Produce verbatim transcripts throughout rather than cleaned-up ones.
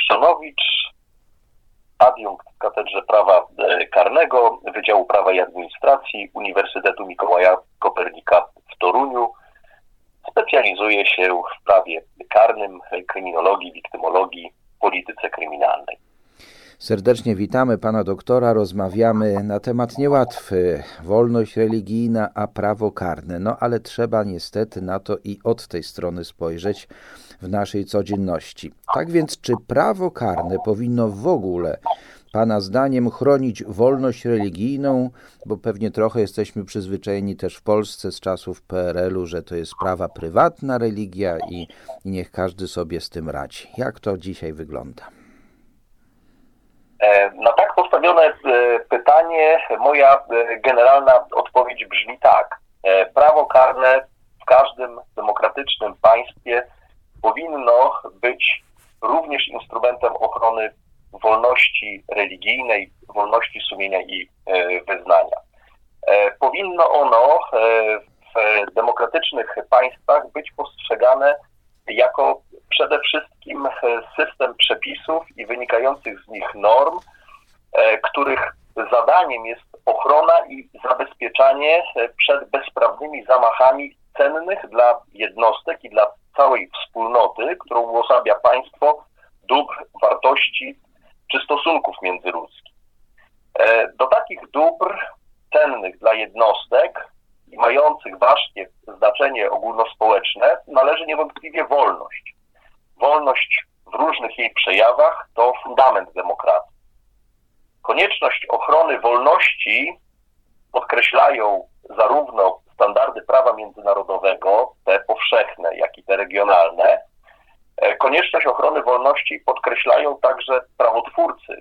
Chrzczonowicz, adiunkt w Katedrze Prawa Karnego Wydziału Prawa i Administracji Uniwersytetu Mikołaja Kopernika w Toruniu. Specjalizuje się w prawie karnym, kryminologii, wiktymologii, polityce kryminalnej. Serdecznie witamy pana doktora. Rozmawiamy na temat niełatwy. Wolność religijna, a prawo karne. No ale trzeba niestety na to i od tej strony spojrzeć w naszej codzienności. Tak więc, czy prawo karne powinno w ogóle, pana zdaniem, chronić wolność religijną? Bo pewnie trochę jesteśmy przyzwyczajeni też w Polsce z czasów P R L-u, że to jest sprawa prywatna religia i, i niech każdy sobie z tym radzi. Jak to dzisiaj wygląda? Na tak postawione pytanie moja generalna odpowiedź brzmi tak. Prawo karne w każdym demokratycznym państwie powinno być również instrumentem ochrony wolności religijnej, wolności sumienia i wyznania. Powinno ono w demokratycznych państwach być postrzegane jako przede wszystkim system przepisów i wynikających z nich norm, których zadaniem jest ochrona i zabezpieczanie przed bezprawnymi zamachami cennych dla jednostek i dla całej wspólnoty, którą uosabia państwo, dóbr, wartości czy stosunków międzyludzkich. Do takich dóbr cennych dla jednostek i mających ważkie znaczenie ogólnospołeczne należy niewątpliwie wolność. Wolność w różnych jej przejawach to fundament demokracji. Konieczność ochrony wolności podkreślają zarówno standardy prawa międzynarodowego, te powszechne, jak i te regionalne. Konieczność ochrony wolności podkreślają także prawotwórcy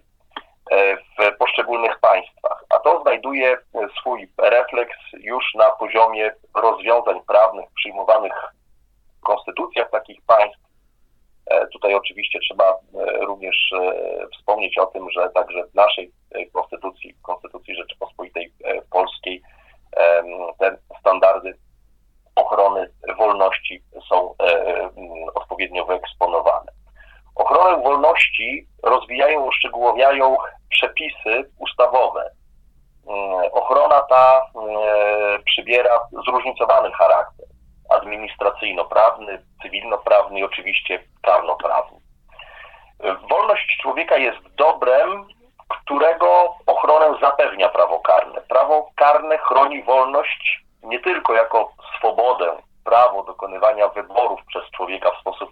w poszczególnych państwach, a to znajduje swój refleks już na poziomie rozwiązań prawnych przyjmowanych w konstytucjach takich państw. Tutaj oczywiście trzeba również wspomnieć o tym, że także w naszej konstytucji, w Konstytucji Rzeczypospolitej Polskiej, te standardy ochrony wolności są odpowiednio wyeksponowane. Ochronę wolności rozwijają, uszczegółowiają przepisy ustawowe. Ochrona ta przybiera zróżnicowany charakter: administracyjno-prawny, cywilno-prawny i oczywiście prawno-prawny. Wolność człowieka jest dobrem, którego ochronę zapewnia prawo karne. Prawo karne chroni wolność nie tylko jako swobodę, prawo dokonywania wyborów przez człowieka w sposób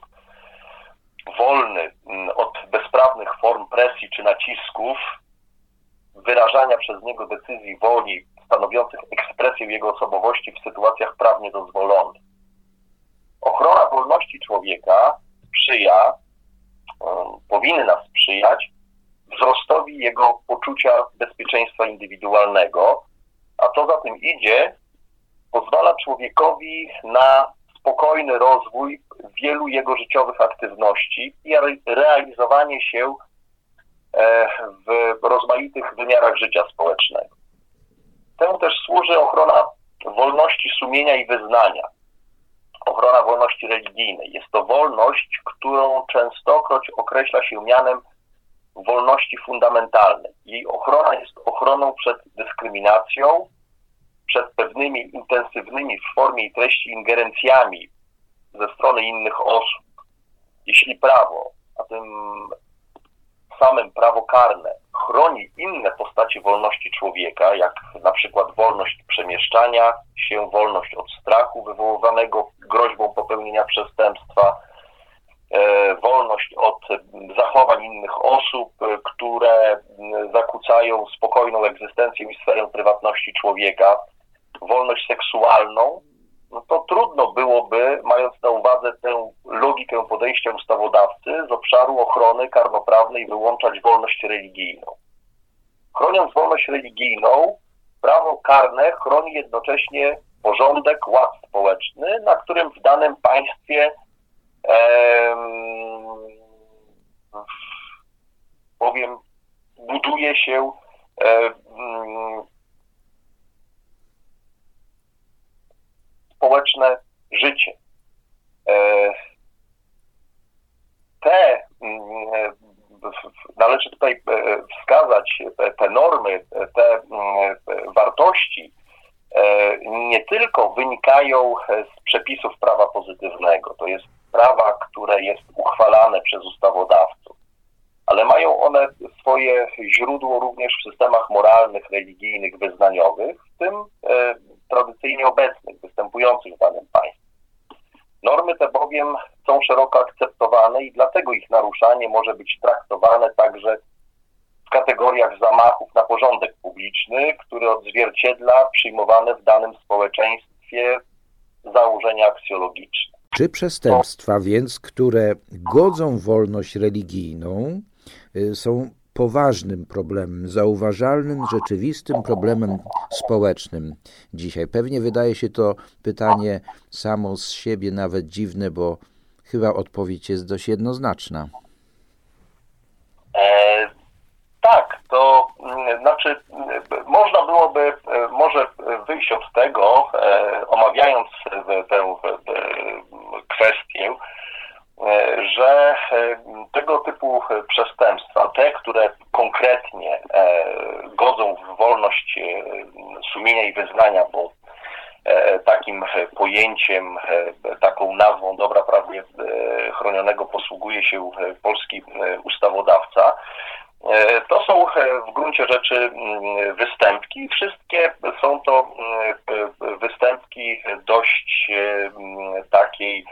wolny od bezprawnych form presji czy nacisków, wyrażania przez niego decyzji woli stanowiących ekspresję jego osobowości w sytuacjach prawnie dozwolonych. Ochrona wolności człowieka sprzyja, um, powinna sprzyjać wzrostowi jego poczucia bezpieczeństwa indywidualnego, a co za tym idzie, pozwala człowiekowi na spokojny rozwój wielu jego życiowych aktywności i realizowanie się w rozmaitych wymiarach życia społecznego. Temu też służy ochrona wolności sumienia i wyznania, ochrona wolności religijnej. Jest to wolność, którą częstokroć określa się mianem wolności fundamentalnej. Jej ochrona jest ochroną przed dyskryminacją, przed pewnymi intensywnymi w formie i treści ingerencjami ze strony innych osób. Jeśli prawo, a tym samym prawo karne, chroni inne postacie wolności człowieka, jak na przykład wolność przemieszczania się, wolność od strachu wywoływanego groźbą popełnienia przestępstwa, e, wolność od zachowań innych osób, które zakłócają spokojną egzystencję i sferę prywatności człowieka, wolność seksualną, no to trudno byłoby, mając na uwadze tę logikę podejścia ustawodawcy, z obszaru ochrony karnoprawnej wyłączać wolność religijną. Chroniąc wolność religijną, prawo karne chroni jednocześnie porządek, ład społeczny, na którym w danym państwie em, powiem, buduje się em, społeczne życie. Te należy tutaj wskazać te normy, te wartości nie tylko wynikają z przepisów prawa pozytywnego, to jest prawa, które jest uchwalane przez ustawodawców, ale mają one swoje źródło również w systemach moralnych, religijnych, wyznaniowych, w tym e, tradycyjnie obecnych, występujących w danym państwie. Normy te bowiem są szeroko akceptowane i dlatego ich naruszanie może być traktowane także w kategoriach zamachów na porządek publiczny, który odzwierciedla przyjmowane w danym społeczeństwie założenia aksjologiczne. Czy przestępstwa więc, które godzą w wolność religijną, są poważnym problemem, zauważalnym, rzeczywistym problemem społecznym dzisiaj? Pewnie wydaje się to pytanie samo z siebie nawet dziwne, bo chyba odpowiedź jest dość jednoznaczna. E, tak, to znaczy można byłoby może wyjść od tego, e, omawiając tę kwestię, że tego typu przestępstwa, te, które konkretnie godzą w wolność sumienia i wyznania, bo takim pojęciem, taką nazwą dobra prawnie chronionego posługuje się polski ustawodawca, to są w gruncie rzeczy występki. Wszystkie są to występki dość takiej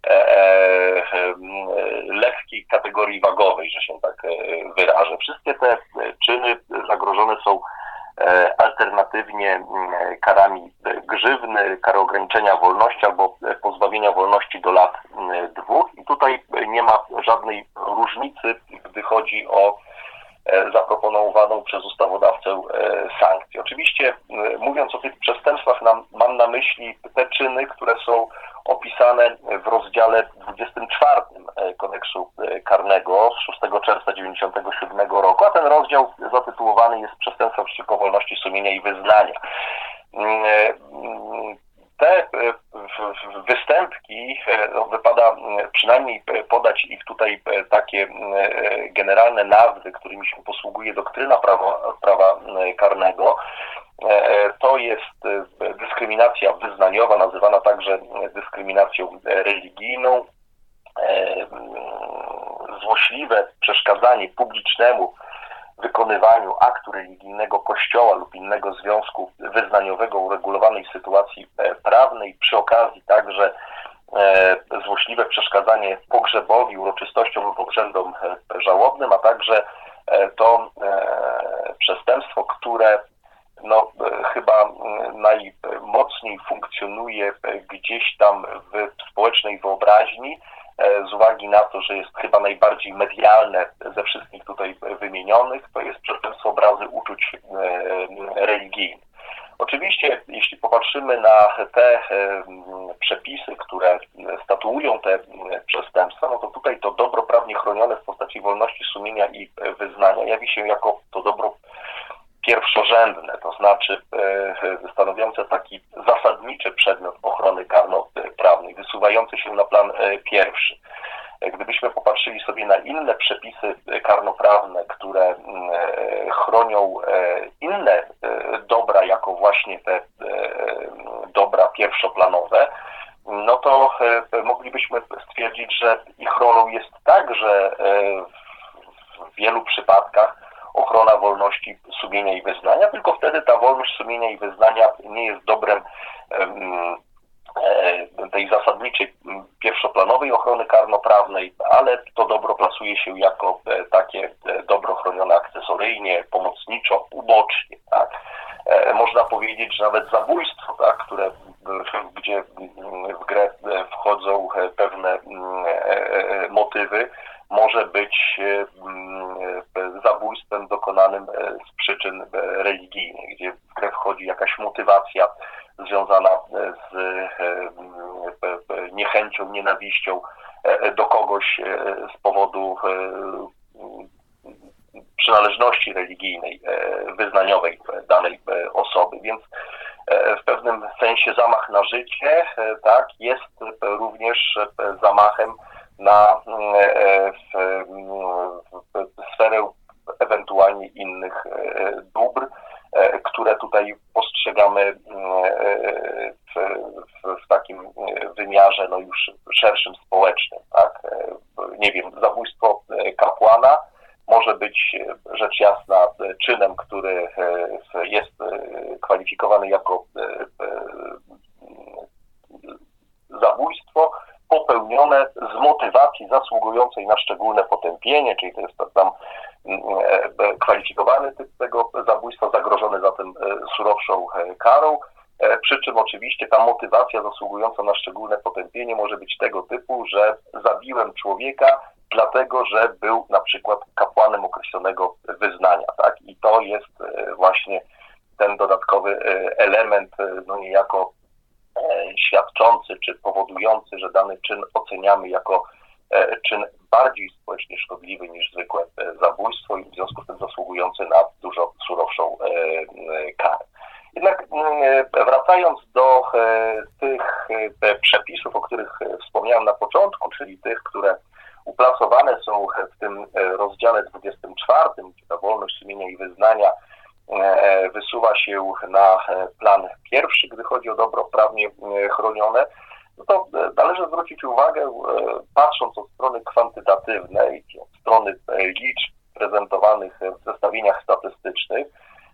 lekkiej kategorii wagowej, że się tak wyrażę. Wszystkie te czyny zagrożone są alternatywnie karami grzywny, kary ograniczenia wolności albo pozbawienia wolności do lat dwóch. I tutaj nie ma żadnej różnicy, gdy chodzi o zaproponowaną przez ustawodawcę sankcję. Oczywiście mówiąc o tych przestępstwach mam na myśli te czyny, które są opisane w rozdziale dwudziestym czwartym Kodeksu Karnego z szóstego czerwca dziewięćdziesiątego siódmego roku, a ten rozdział zatytułowany jest Przestępstwa przeciwko wolności sumienia i wyznania. Te występki, no, wypada przynajmniej podać ich tutaj takie generalne nazwy, którymi się posługuje doktryna prawa, prawa karnego. To jest dyskryminacja wyznaniowa, nazywana także dyskryminacją religijną, złośliwe przeszkadzanie publicznemu wykonywaniu aktu religijnego kościoła lub innego związku wyznaniowego uregulowanej sytuacji prawnej, przy okazji także złośliwe przeszkadzanie pogrzebowi, uroczystościom lub obrzędom żałobnym, a także to przestępstwo, które no, chyba najmocniej funkcjonuje gdzieś tam w społecznej wyobraźni, z uwagi na to, że jest chyba najbardziej medialne ze wszystkich tutaj wymienionych, to jest przestępstwo obrazy uczuć religijnych. Oczywiście, jeśli popatrzymy na te przepisy, które statuują te przestępstwa, no to tutaj to dobro prawnie chronione w postaci wolności sumienia i wyznania jawi się jako to dobro pierwszorzędne, to znaczy stanowiące taki zasadniczy przedmiot ochrony karnoprawnej, wysuwający się na plan pierwszy. Gdybyśmy popatrzyli sobie na inne przepisy karnoprawne, które chronią inne dobra, jako właśnie te dobra pierwszoplanowe, no to moglibyśmy stwierdzić, że ich rolą jest także w wielu przypadkach ochrona wolności sumienia i wyznania, tylko wtedy ta wolność sumienia i wyznania nie jest dobrem tej zasadniczej, pierwszoplanowej ochrony karnoprawnej, ale to dobro plasuje się jako takie dobro chronione akcesoryjnie, pomocniczo, ubocznie. Tak? Można powiedzieć, że nawet zabójstwo, tak, które, gdzie w grę wchodzą pewne motywy, może być zabójstwem dokonanym z przyczyn religijnych, gdzie w grę wchodzi jakaś motywacja związana z niechęcią, nienawiścią do kogoś z powodu przynależności religijnej, wyznaniowej danej osoby. Więc w pewnym sensie zamach na życie, tak, jest również zamachem na sferę może być rzecz jasna czynem, który jest kwalifikowany jako zabójstwo popełnione z motywacji zasługującej na szczególne potępienie, czyli to jest tam kwalifikowany typ tego zabójstwa, zagrożony zatem surowszą karą, przy czym oczywiście ta motywacja zasługująca na szczególne potępienie może być tego typu, że zabiłem człowieka dlatego, że był na przykład kapłanem określonego wyznania, tak? I to jest właśnie ten dodatkowy element, no niejako świadczący czy powodujący, że dany czyn oceniamy jako czyn bardziej społecznie szkodliwy niż zwykłe zabójstwo i w związku z tym zasługujący na dużo surowszą karę. Jednak wracając do tych przepisów, o których wspomniałem na początku, czyli tych, które uplasowane są w tym rozdziale dwudziestym czwartym, gdzie ta wolność sumienia i wyznania wysuwa się na plan pierwszy, gdy chodzi o dobro prawnie chronione, no to należy zwrócić uwagę, patrząc od strony kwantytatywnej, od strony liczb prezentowanych w zestawieniach statystycznych,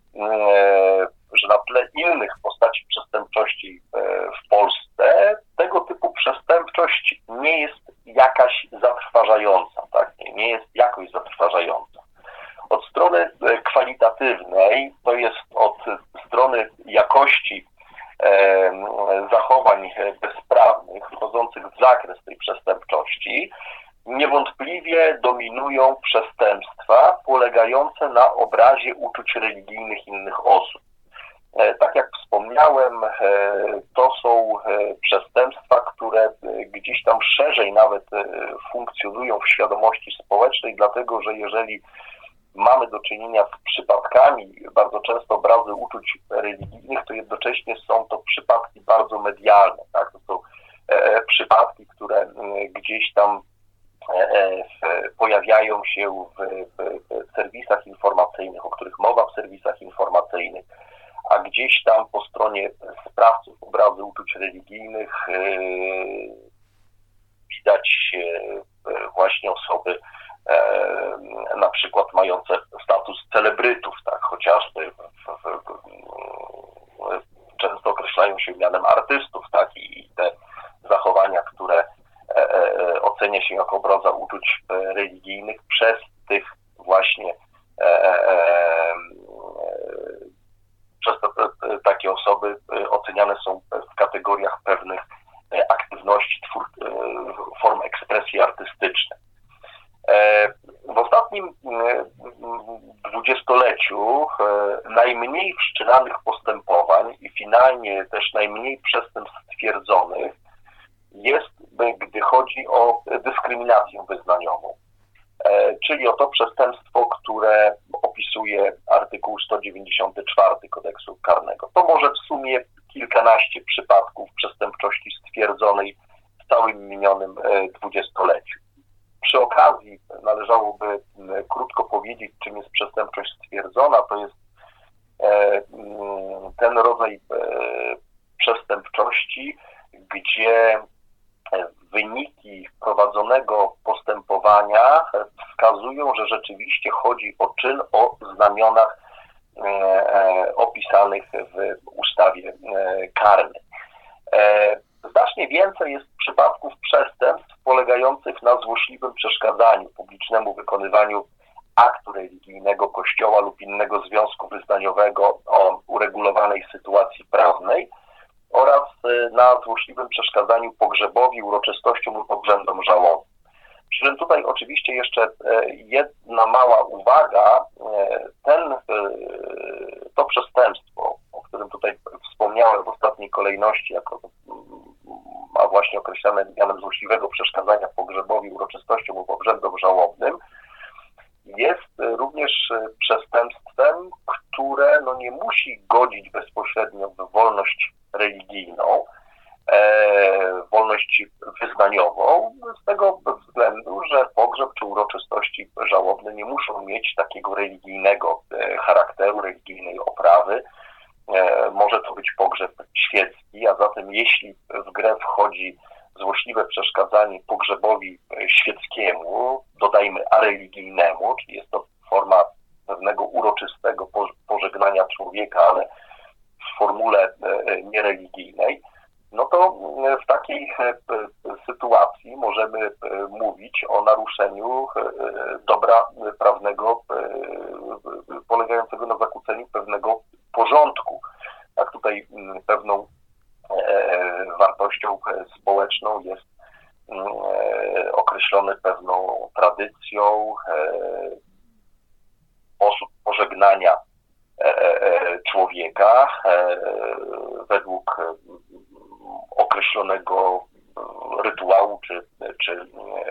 że na tle innych postaci przestępczości w Polsce tego typu przestępczość nie jest jakaś zatrważająca, tak? Nie jest jakoś zatrważająca. Od strony kwalitatywnej, to jest od strony jakości e, zachowań bezprawnych wchodzących w zakres tej przestępczości, niewątpliwie dominują przestępstwa polegające na obrazie uczuć religijnych innych osób. E, tak jak wspomniałem, e, to są e, przestępstwa, które e, gdzieś tam szerzej nawet e, funkcjonują w świadomości społecznej, dlatego że jeżeli mamy do czynienia z przypadkami, bardzo często obrazy uczuć religijnych, to jednocześnie są to przypadki bardzo medialne, tak? To są e, przypadki, które e, gdzieś tam e, pojawiają się w, w, w serwisach informacyjnych, o których mowa w serwisach informacyjnych, a gdzieś tam po stronie sprawców obrazy uczuć religijnych e, widać e, właśnie osoby na przykład mające status celebrytów, tak, chociażby w, w, w, często określają się mianem artystów, tak, i te zachowania, które e, e, ocenia się jako obraza uczuć religijnych, przez tych właśnie e, e, przez te, te, takie osoby oceniane są w kategoriach pewnych aktywności, twór, form ekspresji artystycznej. W ostatnim dwudziestoleciu najmniej wszczynanych postępowań i finalnie też najmniej przestępstw stwierdzonych jest, gdy chodzi o dyskryminację wyznaniową, czyli o to przestępstwo, które opisuje artykuł sto dziewięćdziesiąty czwarty Kodeksu Karnego. To może w sumie kilkanaście przypadków przestępczości stwierdzonej w całym minionym dwudziestoleciu. Przy okazji należałoby krótko powiedzieć, czym jest przestępczość stwierdzona. To jest ten rodzaj przestępczości, gdzie wyniki prowadzonego postępowania wskazują, że rzeczywiście chodzi o czyn o znamionach opisanych w ustawie karnej. Znacznie więcej jest przypadków przestępstw polegających na złośliwym przeszkadzaniu publicznemu wykonywaniu aktu religijnego Kościoła lub innego związku wyznaniowego o uregulowanej sytuacji prawnej oraz na złośliwym przeszkadzaniu pogrzebowi, uroczystościom lub obrzędom żałobnym. Przy czym tutaj oczywiście jeszcze jedna mała uwaga, ten, to przestępstwo, o którym tutaj wspomniałem w ostatniej kolejności, jako a właśnie określane mianem złośliwego przeszkadzania pogrzebowi, uroczystościom lub obrzędom żałobnym, jest również przestępstwem, które no, nie musi godzić bezpośrednio w wolność religijną, e, wolność wyznaniową, z tego względu, że pogrzeb czy uroczystości żałobne nie muszą mieć takiego religijnego charakteru, religijnej oprawy. Może to być pogrzeb świecki, a zatem jeśli w grę wchodzi złośliwe przeszkadzanie pogrzebowi świeckiemu, dodajmy areligijnemu, czyli jest to forma pewnego uroczystego pożegnania człowieka, ale w formule niereligijnej, no to w takiej sytuacji możemy mówić o naruszeniu dobra prawnego polegającego na zakłóceniu pewnego porządku. Tak, tutaj pewną wartością społeczną jest określony pewną tradycją sposób pożegnania człowieka według określonego rytuału, czy, czy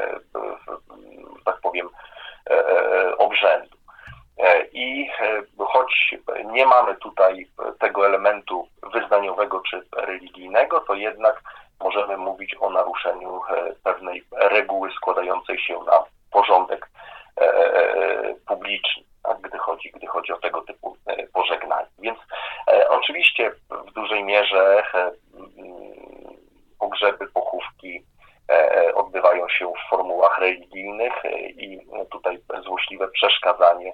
tak powiem, obrzędu. I choć nie mamy tutaj tego elementu wyznaniowego czy religijnego, to jednak możemy mówić o naruszeniu pewnej reguły składającej się na porządek publiczny, tak, gdy chodzi, gdy chodzi o tego typu pożegnanie. Więc oczywiście w dużej mierze pogrzeby, pochówki odbywają się w formułach religijnych i tutaj złośliwe przeszkadzanie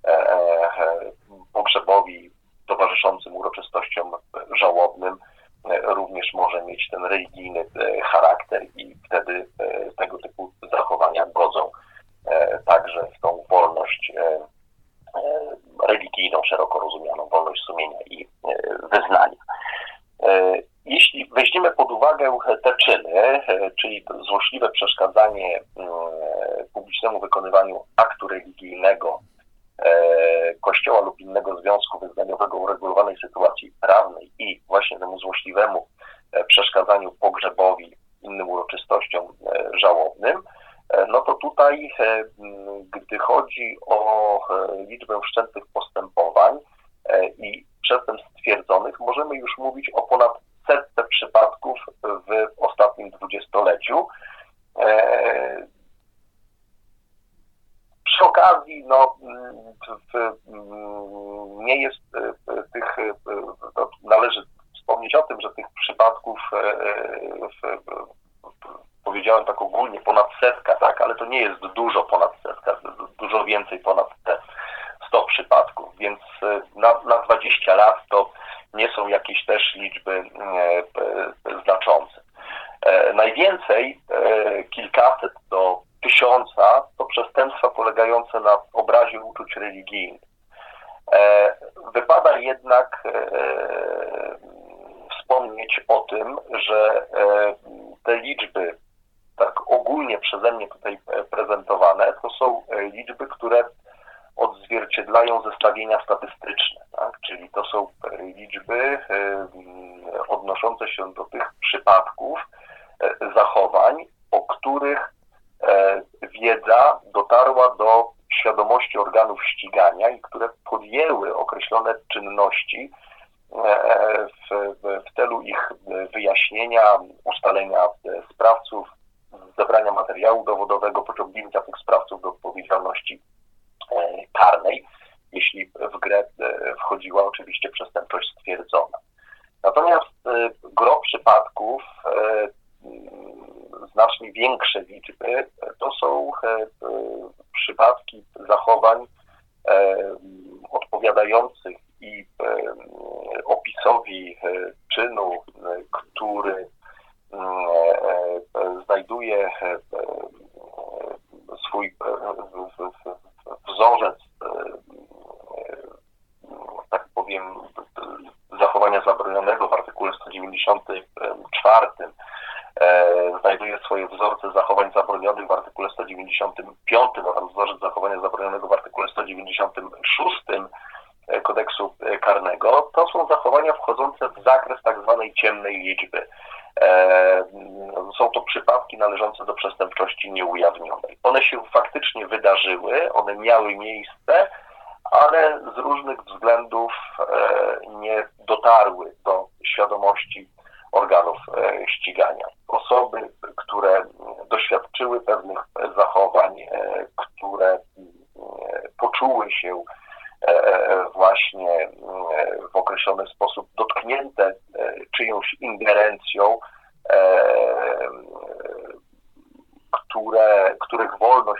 pogrzebowi towarzyszącym uroczystościom żałobnym również może mieć ten religijny charakter i wtedy tego typu zachowania godzą także w tą wolność religijną, szeroko rozumianą wolność sumienia i wyznania. Jeśli weźmiemy pod uwagę te czyny, czyli złośliwe przeszkadzanie publicznemu wykonywaniu aktu religijnego Kościoła lub innego związku wyznaniowego uregulowanej sytuacji prawnej i właśnie temu złośliwemu przeszkadzaniu pogrzebowi, innym uroczystościom żałobnym, no to tutaj, gdy chodzi o liczbę wszczętych postępowań i przestępstw stwierdzonych, możemy już mówić o ponad setce przypadków w ostatnim dwudziestoleciu. Przy okazji, no, w, nie jest tych, no, należy wspomnieć o tym, że tych przypadków, w, powiedziałem tak ogólnie, ponad setka, tak, ale to nie jest dużo ponad setka, dużo więcej ponad te sto przypadków, więc na, na dwadzieścia lat to nie są jakieś też liczby znaczące. Najwięcej, kilkaset do tysiąca, to przestępstwa polegające na obrazie uczuć religijnych. Wypada jednak wspomnieć o tym, że te liczby, tak ogólnie przeze mnie tutaj prezentowane, to są liczby, które odzwierciedlają zestawienia statystyczne, tak? Czyli to są liczby odnoszące się do tych przypadków zachowań, o których wiedza dotarła do świadomości organów ścigania i które podjęły określone czynności w, w celu ich wyjaśnienia, ustalenia sprawców, zebrania materiału dowodowego, pociągnięcia tych sprawców do odpowiedzialności karnej, jeśli w grę wchodziła oczywiście przestępczość stwierdzona. Natomiast gro przypadków, znacznie większe liczby, to są przypadki zachowań odpowiadających i opisowi czynu, który znajduje swój wzorzec, tak powiem, zachowania zabronionego w artykule sto dziewięćdziesiątym czwartym, znajduje swoje wzorce zachowań zabronionych w artykule sto dziewięćdziesiątym piątym oraz wzorzec zachowania zabronionego w artykule sto dziewięćdziesiątym szóstym kodeksu karnego, to są zachowania wchodzące w zakres tak zwanej ciemnej liczby. Są to przypadki należące do przestępczości nieujawnionej. One się faktycznie wydarzyły, one miały miejsce, ale z różnych względów nie dotarły do świadomości organów ścigania. Osoby, które doświadczyły pewnych zachowań, które poczuły się właśnie w określony sposób dotknięte czyjąś ingerencją, które, których wolność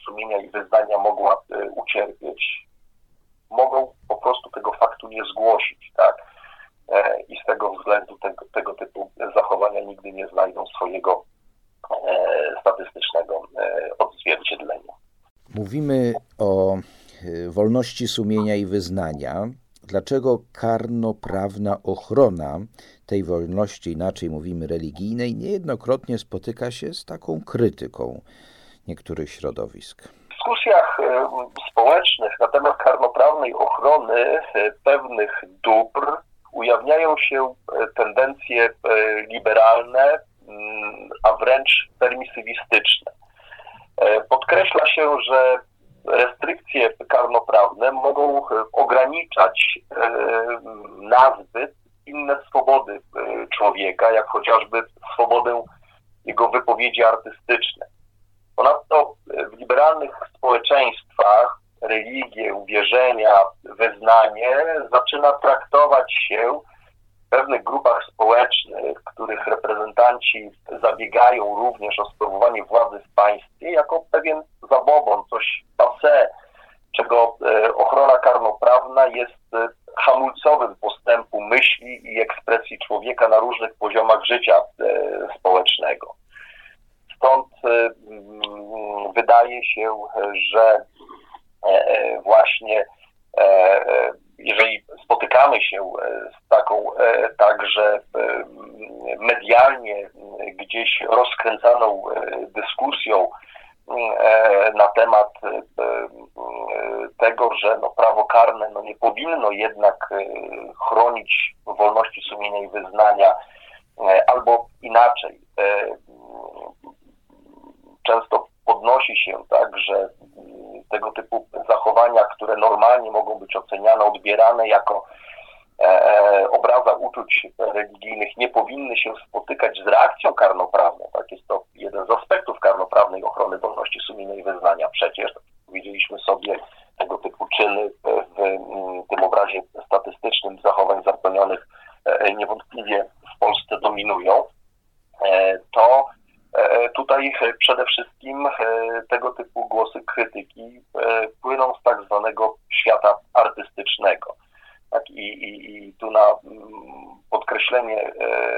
sumienia i wyznania mogła ucierpieć, mogą po prostu tego faktu nie zgłosić, tak? I z tego względu tego, tego typu zachowania nigdy nie znajdą swojego statystycznego odzwierciedlenia. Mówimy o wolności sumienia i wyznania. Dlaczego karnoprawna ochrona tej wolności, inaczej mówimy religijnej, niejednokrotnie spotyka się z taką krytyką niektórych środowisk? W dyskusjach społecznych na temat karnoprawnej ochrony pewnych dóbr ujawniają się tendencje liberalne, a wręcz permisywistyczne. Podkreśla się, że restrykcje karnoprawne mogą ograniczać nazbyt inne swobody człowieka, jak chociażby swobodę jego wypowiedzi artystycznej. Ponadto w liberalnych społeczeństwach religię, wierzenia, wyznanie zaczyna traktować się w pewnych grupach społecznych, których reprezentanci zabiegają również o sprawowanie władzy w państwie, jako pewien zabobon, coś passé, czego ochrona karnoprawna jest hamulcowym postępu myśli i ekspresji człowieka na różnych poziomach życia społecznego. Stąd wydaje się, że właśnie jeżeli spotykamy się z taką także medialnie gdzieś rozkręcaną dyskusją na temat tego, że no prawo karne no nie powinno jednak chronić wolności sumienia i wyznania, albo inaczej, często podnosi się tak, że tego typu zachowania, które normalnie mogą być oceniane, odbierane jako e, obraza uczuć religijnych, nie powinny się spotykać z reakcją karnoprawną. Tak, jest to jeden z aspektów karnoprawnej ochrony wolności sumienia i wyznania. Przecież widzieliśmy sobie tego typu czyny w tym obrazie statystycznym zachowań zabronionych e, niewątpliwie w Polsce dominują. E, to Tutaj przede wszystkim tego typu głosy krytyki płyną z tak zwanego świata artystycznego. Tak, i, i, i tu na podkreślenie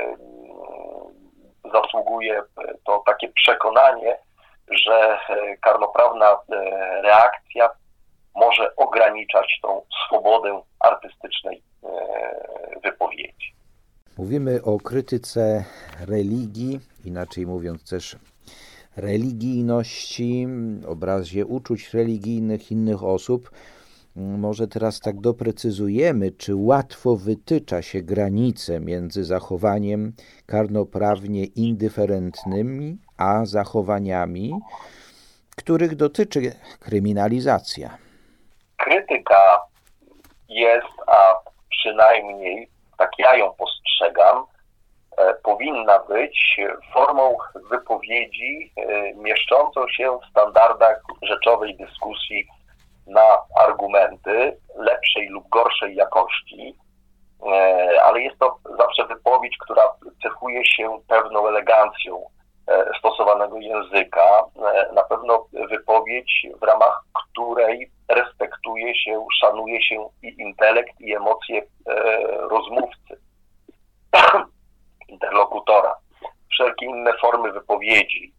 zasługuje to takie przekonanie, że karnoprawna reakcja może ograniczać tą swobodę artystycznej wypowiedzi. Mówimy o krytyce religii, inaczej mówiąc też religijności, obrazie uczuć religijnych innych osób. Może teraz tak doprecyzujemy, czy łatwo wytycza się granice między zachowaniem karnoprawnie indyferentnymi, a zachowaniami, których dotyczy kryminalizacja. Krytyka jest, a przynajmniej tak ja ją postrzegam, powinna być formą wypowiedzi mieszczącą się w standardach rzeczowej dyskusji na argumenty lepszej lub gorszej jakości, ale jest to zawsze wypowiedź, która cechuje się pewną elegancją stosowanego języka, na pewno wypowiedź, w ramach której respektuje się, szanuje się i intelekt, i emocje rozmówcy, interlokutora. Wszelkie inne formy wypowiedzi,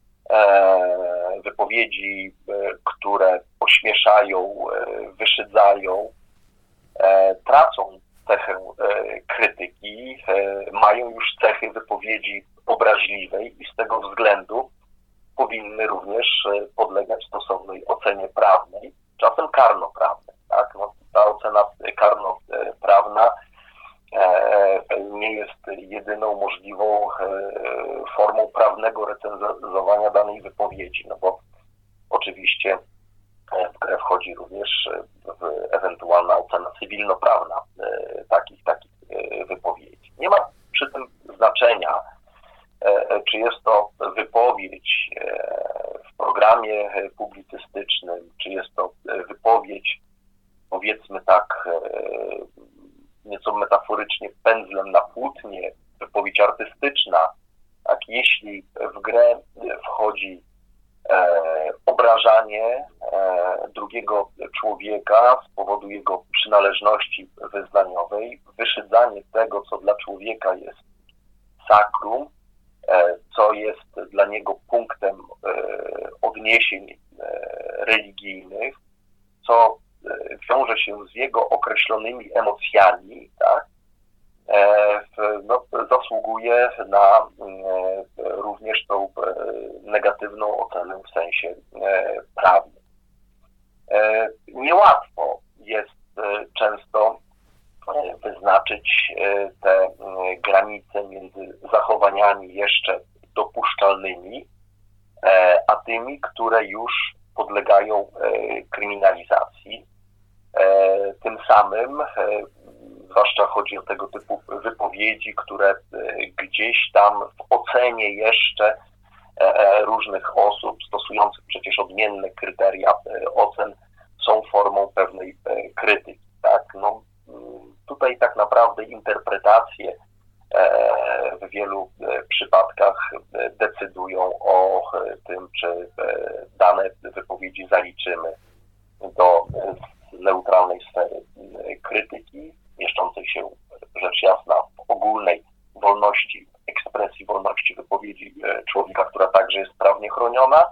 wypowiedzi, które ośmieszają, wyszydzają, tracą cechę krytyki, mają już cechy wypowiedzi obraźliwej i z tego względu powinny również podlegać stosownej ocenie prawnej, czasem karnoprawnej. Tak? No, ta ocena karnoprawna nie jest jedyną możliwą formą prawnego recenzowania danej wypowiedzi, no bo oczywiście w grę wchodzi również ewentualna ocena cywilnoprawna takich, takich wypowiedzi. Nie ma przy tym znaczenia, czy jest to wypowiedź w programie publicystycznym, czy jest to wypowiedź, powiedzmy tak, nieco metaforycznie pędzlem na płótnie, wypowiedź artystyczna, tak, jeśli w grę wchodzi e, obraz obrażanie drugiego człowieka z powodu jego przynależności wyznaniowej, wyszydzanie tego, co dla człowieka jest sakrum, co jest dla niego punktem odniesień religijnych, co wiąże się z jego określonymi emocjami, tak, no, zasługuje na również tą negatywną ocenę w sensie prawnym. Niełatwo jest często wyznaczyć te granice między zachowaniami jeszcze dopuszczalnymi, a tymi, które już podlegają kryminalizacji. Tym samym, zwłaszcza chodzi o tego typu wypowiedzi, które gdzieś tam w ocenie jeszcze różnych osób stosujących przecież odmienne kryteria ocen są formą pewnej krytyki. Tak? No, tutaj tak naprawdę interpretacje w wielu przypadkach decydują o tym, czy dane wypowiedzi zaliczymy do neutralnej sfery krytyki, mieszczącej się rzecz jasna w ogólnej wolności ekspresji, wolności wypowiedzi człowieka, która także jest prawnie chroniona,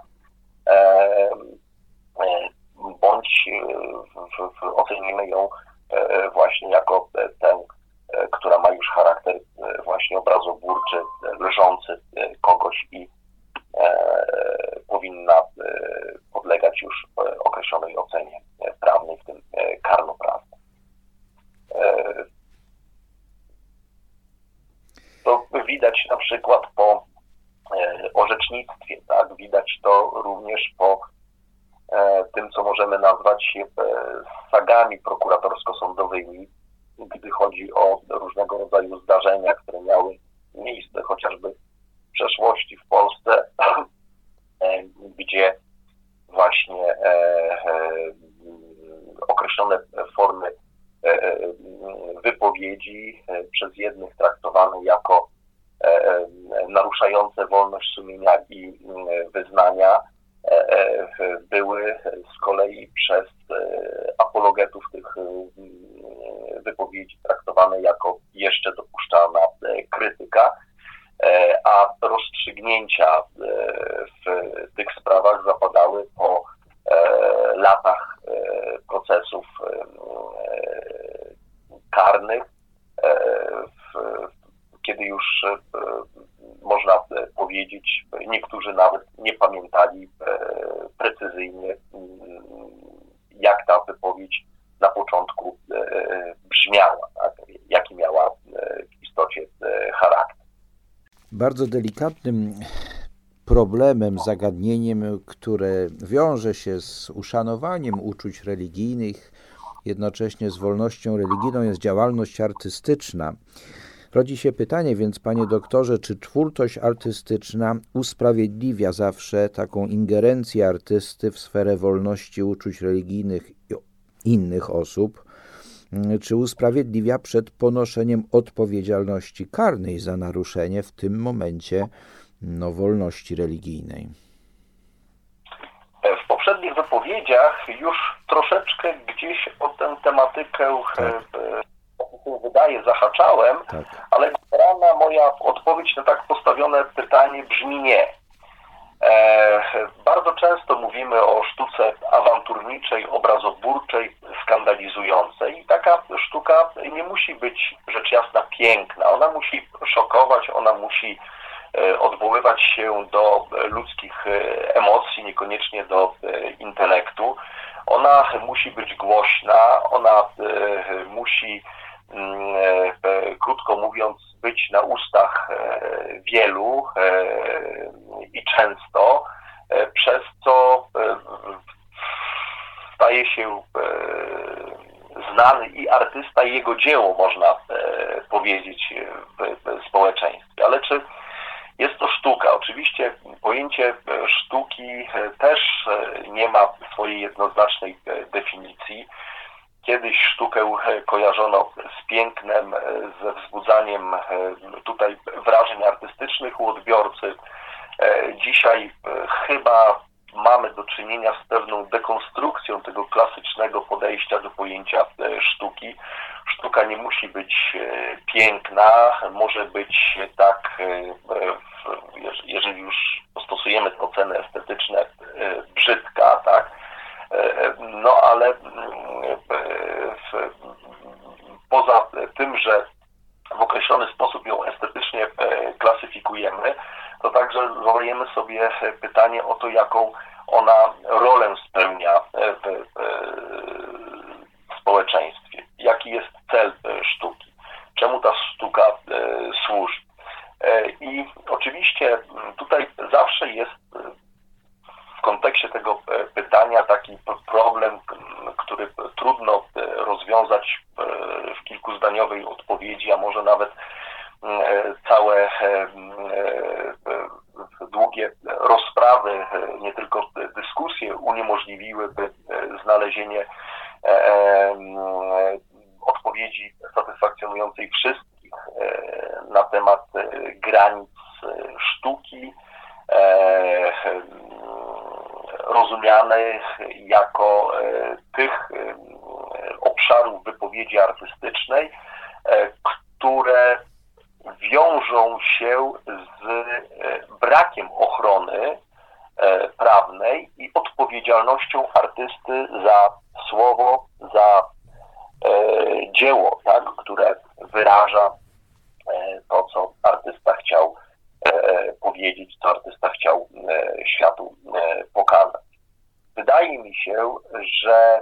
bądź w, w, ocenimy ją właśnie jako tę, która ma już charakter właśnie obrazoburczy, leżący kogoś i powinna podlegać już określonej ocenie prawnej, w tym karnoprawnej. To widać na przykład po orzecznictwie, tak? Widać to również po tym, co możemy nazwać sagami prokuratorsko-sądowymi, gdy chodzi o różnego rodzaju zdarzenia, które miały miejsce chociażby w przeszłości w Polsce, gdzie właśnie określone formy wypowiedzi przez jednych traktowane jako naruszające wolność sumienia i wyznania były z kolei przez apologetów tych wypowiedzi traktowane jako jeszcze dopuszczalna krytyka, a rozstrzygnięcia w tych sprawach zapadały po latach procesów karnych, kiedy już można powiedzieć, niektórzy nawet nie pamiętali precyzyjnie, jak ta wypowiedź na początku brzmiała, tak? Jaki miała w istocie charakter. Bardzo delikatnym problemem, zagadnieniem, które wiąże się z uszanowaniem uczuć religijnych, jednocześnie z wolnością religijną, jest działalność artystyczna. Rodzi się pytanie więc, panie doktorze, czy twórczość artystyczna usprawiedliwia zawsze taką ingerencję artysty w sferę wolności uczuć religijnych i innych osób, czy usprawiedliwia przed ponoszeniem odpowiedzialności karnej za naruszenie w tym momencie no, wolności religijnej? W poprzednich wypowiedziach już troszeczkę gdzieś o tę tematykę tak. wydaje zahaczałem, tak. Ale generalna moja odpowiedź na tak postawione pytanie brzmi nie. E, bardzo często mówimy o sztuce awanturniczej, obrazoburczej, skandalizującej i taka sztuka nie musi być rzecz jasna piękna. Ona musi szokować, ona musi e, odwoływać się do ludzkich e, emocji, niekoniecznie do e, intelektu. Ona musi być głośna, ona e, musi krótko mówiąc, być na ustach wielu i często, przez co staje się znany i artysta, i jego dzieło, można powiedzieć, w społeczeństwie. Ale czy jest to sztuka? Oczywiście pojęcie sztuki też nie ma swojej jednoznacznej definicji. Kiedyś sztukę kojarzono z pięknem, ze wzbudzaniem tutaj wrażeń artystycznych u odbiorcy. Dzisiaj chyba mamy do czynienia z pewną dekonstrukcją tego klasycznego podejścia do pojęcia sztuki. Sztuka nie musi być piękna, może być tak, jeżeli już stosujemy te oceny estetyczne, brzydka, tak? No ale poza tym, że w określony sposób ją estetycznie klasyfikujemy, to także zadajemy sobie pytanie o to, jaką ona rolę spełnia w społeczeństwie. Jaki jest cel sztuki? Czemu ta sztuka służy? I oczywiście tutaj zawsze jest w kontekście tego pytania taki problem, który trudno rozwiązać w kilkuzdaniowej odpowiedzi, a może nawet całe długie rozprawy, nie tylko dyskusje uniemożliwiłyby znalezienie odpowiedzi satysfakcjonującej wszystkich na temat granic sztuki, rozumianych jako tych obszarów wypowiedzi artystycznej, które wiążą się z brakiem ochrony prawnej i odpowiedzialnością artysty za słowo, za dzieło, tak, które wyraża to, co artysta chciał powiedzieć, co artysta chciał światu pokazać. Wydaje mi się, że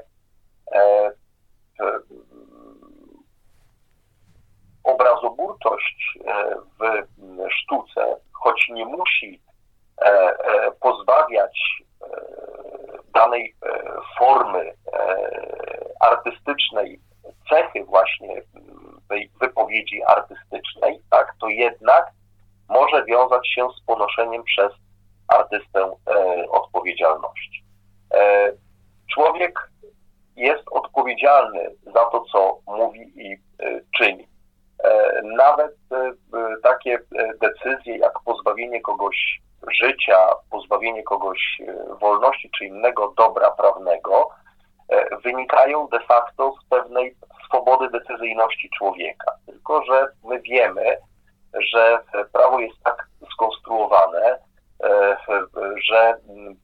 obrazoburczość w sztuce, choć nie musi pozbawiać danej formy artystycznej cechy właśnie tej wypowiedzi artystycznej, tak, to jednak może wiązać się z ponoszeniem przez artystę odpowiedzialności. Człowiek jest odpowiedzialny za to, co mówi i czyni. Nawet takie decyzje jak pozbawienie kogoś życia, pozbawienie kogoś wolności czy innego dobra prawnego wynikają de facto z pewnej swobody decyzyjności człowieka. Tylko że my wiemy, że prawo jest tak skonstruowane, że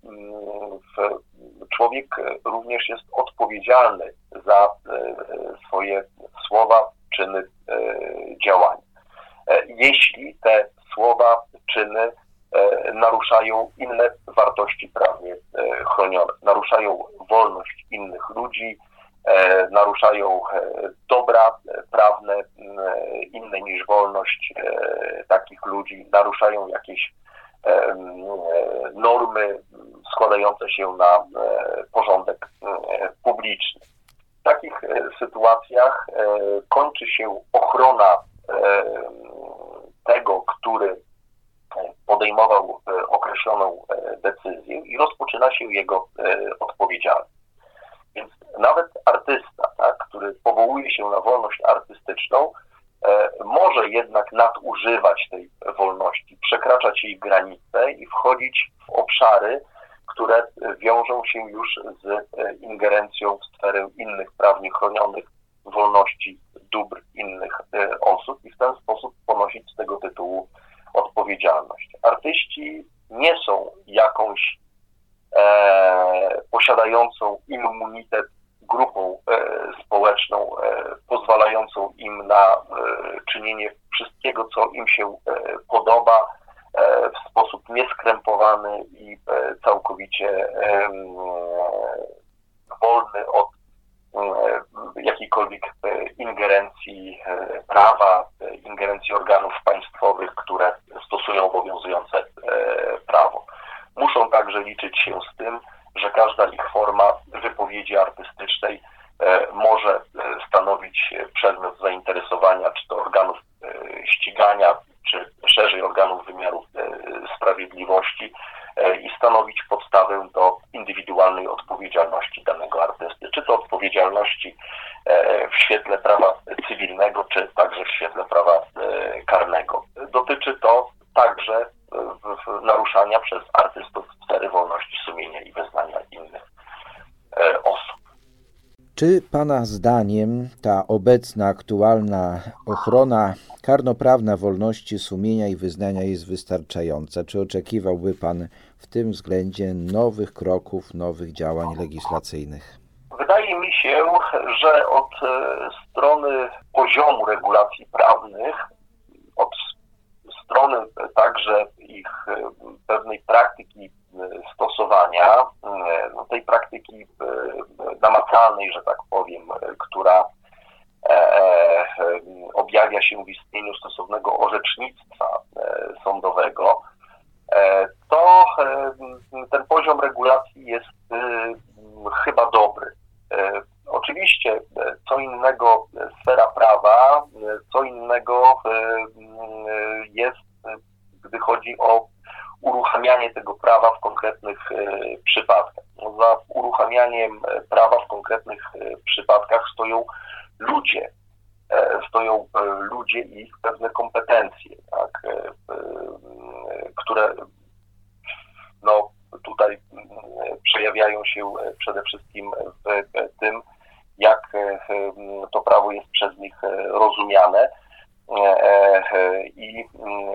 człowiek również jest odpowiedzialny za swoje słowa, czyny, działania. Jeśli te słowa, czyny naruszają inne wartości prawnie chronione, naruszają wolność innych ludzi, naruszają dobra prawne inne niż wolność takich ludzi, naruszają jakieś normy składające się na porządek publiczny. W takich sytuacjach kończy się ochrona tego, który podejmował określoną decyzję i rozpoczyna się jego odpowiedzialność. Więc nawet artysta, tak, który powołuje się na wolność artystyczną, może jednak nadużywać tej wolności, przekraczać jej granice i wchodzić w obszary, które wiążą się już z ingerencją w sferę innych prawnie chronionych wolności, dóbr innych osób i w ten sposób ponosić z tego tytułu odpowiedzialność. Artyści nie są jakąś e, posiadającą immunitet grupą e, społeczną, e, pozwalającą im na e, czynienie wszystkiego, co im się e, podoba, e, w sposób nieskrępowany i e, całkowicie e, wolny od e, jakiejkolwiek e, ingerencji e, prawa, e, ingerencji organów państwowych, które stosują obowiązujące e, prawo. Muszą także liczyć się z tym, że każda ich forma wypowiedzi artystycznej e, może e, stanowić przedmiot zainteresowania, czy to organów e, ścigania, czy szerzej organów wymiaru e, sprawiedliwości e, i stanowić podstawę do indywidualnej odpowiedzialności danego artysty, czy to odpowiedzialności e, w świetle prawa cywilnego, czy także w świetle prawa e, karnego. Dotyczy to także w, w naruszania przez artystów sfery wolności sumienia Czy Pana zdaniem ta obecna, aktualna ochrona karnoprawna wolności sumienia i wyznania jest wystarczająca? Czy oczekiwałby Pan w tym względzie nowych kroków, nowych działań legislacyjnych? Wydaje mi się, że od strony poziomu regulacji prawnych, od strony także ich pewnej praktyki stosowania, tej praktyki namacalnej, że tak powiem, która objawia się w istnieniu stosownego orzecznictwa sądowego, to ten poziom regulacji jest chyba dobry. Oczywiście co innego sfera prawa, co innego jest, gdy chodzi o uruchamianie tego prawa w konkretnych przypadkach. Za uruchamianiem prawa w konkretnych przypadkach stoją ludzie. Stoją ludzie i ich pewne kompetencje, tak, które no, tutaj przejawiają się przede wszystkim w tym, jak to prawo jest przez nich rozumiane i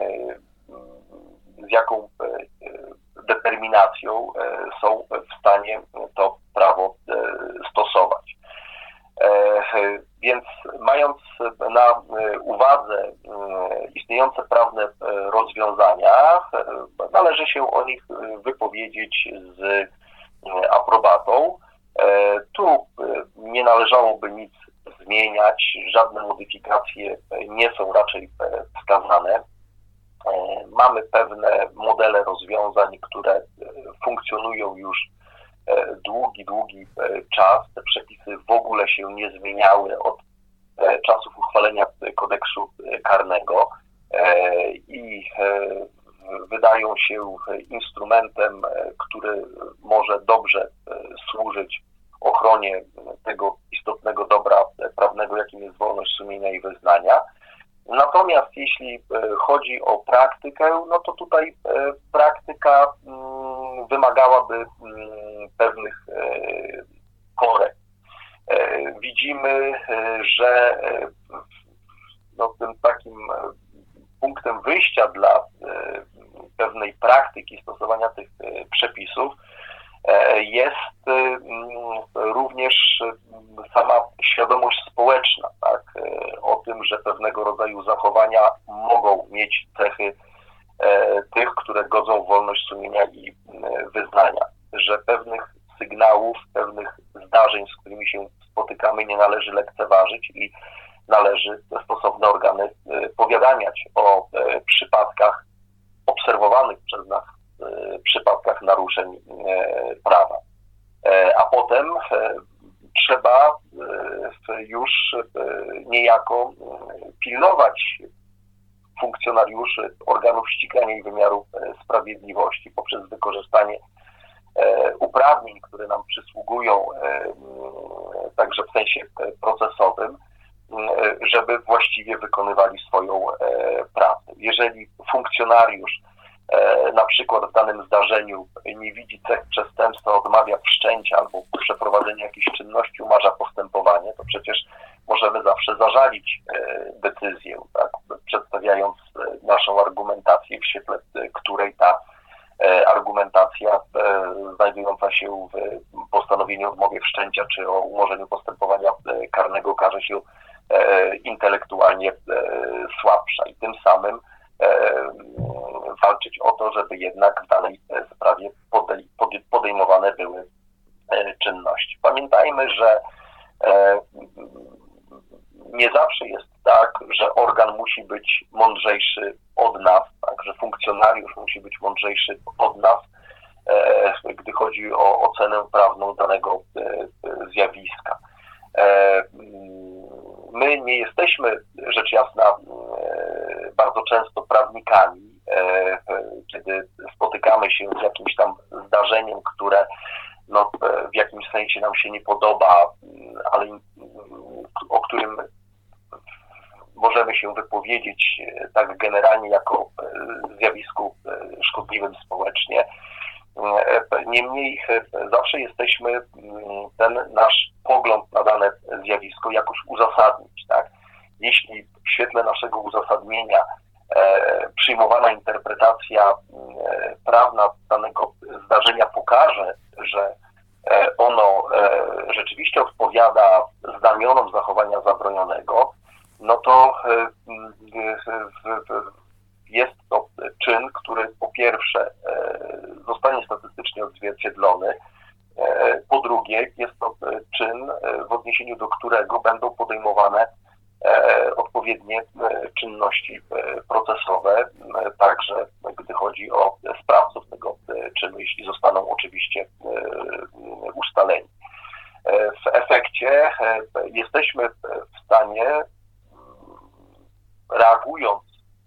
z jaką determinacją są w stanie to prawo stosować. Więc mając na uwadze istniejące prawne rozwiązania, należy się o nich wypowiedzieć z aprobatą. Tu nie należałoby nic zmieniać, żadne modyfikacje nie są raczej wskazane. Mamy pewne modele rozwiązań, które funkcjonują już długi, długi czas. Te przepisy w ogóle się nie zmieniały od czasów uchwalenia kodeksu karnego i wydają się instrumentem, który może dobrze służyć ochronie tego istotnego dobra prawnego, jakim jest wolność sumienia i wyznania. Natomiast jeśli chodzi o praktykę, no to tutaj praktyka wymagałaby pewnych korekt. Widzimy, że no, tym takim punktem wyjścia dla pewnej praktyki stosowania tych przepisów jest również sama świadomość społeczna, tak, o tym, że pewnego rodzaju zachowania mogą mieć cechy tych, które godzą w wolność sumienia i wyznania, że pewnych sygnałów, pewnych zdarzeń, z którymi się spotykamy, nie należy lekceważyć i należy stosowne organy powiadamiać o przypadkach obserwowanych przez nas przypadkach naruszeń prawa. A potem trzeba już niejako pilnować funkcjonariuszy organów ścigania i wymiaru sprawiedliwości poprzez wykorzystanie uprawnień, które nam przysługują także w sensie procesowym, żeby właściwie wykonywali swoją pracę. Jeżeli funkcjonariusz na przykład w danym zdarzeniu nie widzi cech przestępstwa, odmawia wszczęcia albo przeprowadzenia jakiejś czynności, umarza postępowanie, to przecież możemy zawsze zażalić decyzję, tak, przedstawiając naszą argumentację, w świetle której ta argumentacja znajdująca się w postanowieniu o odmowie wszczęcia czy o umorzeniu postępowania karnego okaże się intelektualnie słabsza i tym samym walczyć o to, żeby jednak w danej sprawie podejmowane były czynności. Pamiętajmy, że nie zawsze jest tak, że organ musi być mądrzejszy od nas, tak, że funkcjonariusz musi być mądrzejszy od nas, gdy chodzi o ocenę prawną danego zjawiska. My nie jesteśmy, rzecz jasna, bardzo często prawnikami, kiedy spotykamy się z jakimś tam zdarzeniem, które no, w jakimś sensie nam się nie podoba, ale o którym możemy się wypowiedzieć tak generalnie jako zjawisku szkodliwym społecznie. Niemniej zawsze jesteśmy ten nasz pogląd na dane zjawisko jakoś uzasadnić, tak? Jeśli w świetle naszego uzasadnienia e, przyjmowana interpretacja e, prawna danego zdarzenia pokaże, że e, ono e, rzeczywiście odpowiada znamionom zachowania zabronionego, no to e, w, w, jest to czyn, który po pierwsze e, zostanie statystycznie odzwierciedlony, e, po drugie jest to czyn, e, w odniesieniu do którego będą podejmowane e, odpowiednie e, czynności e, procesowe, e, także gdy chodzi o sprawców tego e, czynu, jeśli zostaną oczywiście e, ustaleni. E, w efekcie e, jesteśmy w stanie, reagując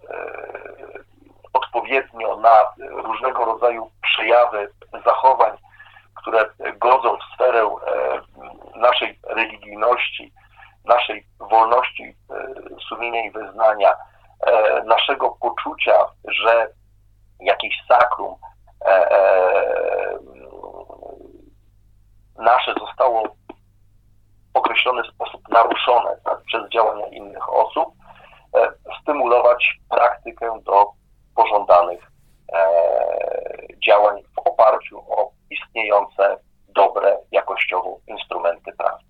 odpowiednio na różnego rodzaju przejawy zachowań, które godzą w sferę naszej religijności, naszej wolności sumienia i wyznania, naszego poczucia, że jakieś sakrum nasze zostało w określony sposób naruszone, tak, przez działania innych osób, stymulować praktykę do pożądanych e, działań w oparciu o istniejące dobre jakościowo instrumenty prawne.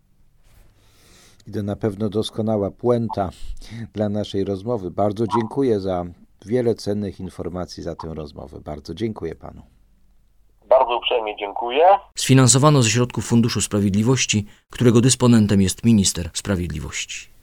I to na pewno doskonała puenta dla naszej rozmowy. Bardzo dziękuję za wiele cennych informacji, za tę rozmowę. Bardzo dziękuję panu. Bardzo uprzejmie dziękuję. Sfinansowano ze środków Funduszu Sprawiedliwości, którego dysponentem jest minister sprawiedliwości.